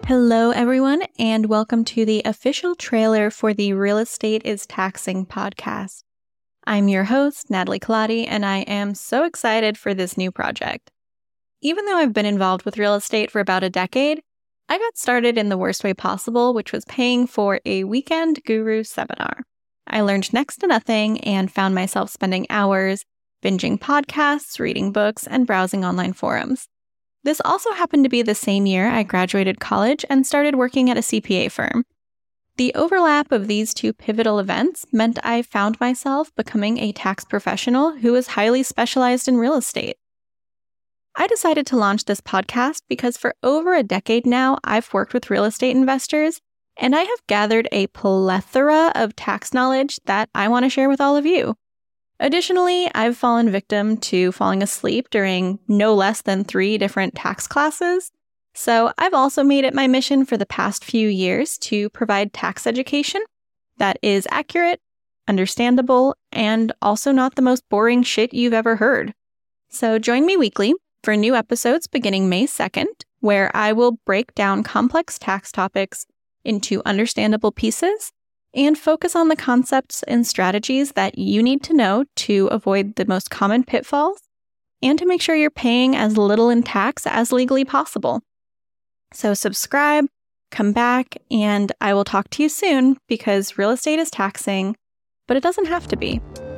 Hello, everyone, and welcome to the official trailer for the Real Estate is Taxing podcast. I'm your host, Natalie Colati, and I am so excited for this new project. Even though I've been involved with real estate for about a decade, I got started in the worst way possible, which was paying for a weekend guru seminar. I learned next to nothing and found myself spending hours binging podcasts, reading books, and browsing online forums. This also happened to be the same year I graduated college and started working at a CPA firm. The overlap of these two pivotal events meant I found myself becoming a tax professional who was highly specialized in real estate. I decided to launch this podcast because for over a decade now, I've worked with real estate investors, and I have gathered a plethora of tax knowledge that I want to share with all of you. Additionally, I've fallen victim to falling asleep during no less than 3 different tax classes, so I've also made it my mission for the past few years to provide tax education that is accurate, understandable, and also not the most boring shit you've ever heard. So join me weekly for new episodes beginning May 2nd, where I will break down complex tax topics into understandable pieces and focus on the concepts and strategies that you need to know to avoid the most common pitfalls and to make sure you're paying as little in tax as legally possible. So subscribe, come back, and I will talk to you soon because real estate is taxing, but it doesn't have to be.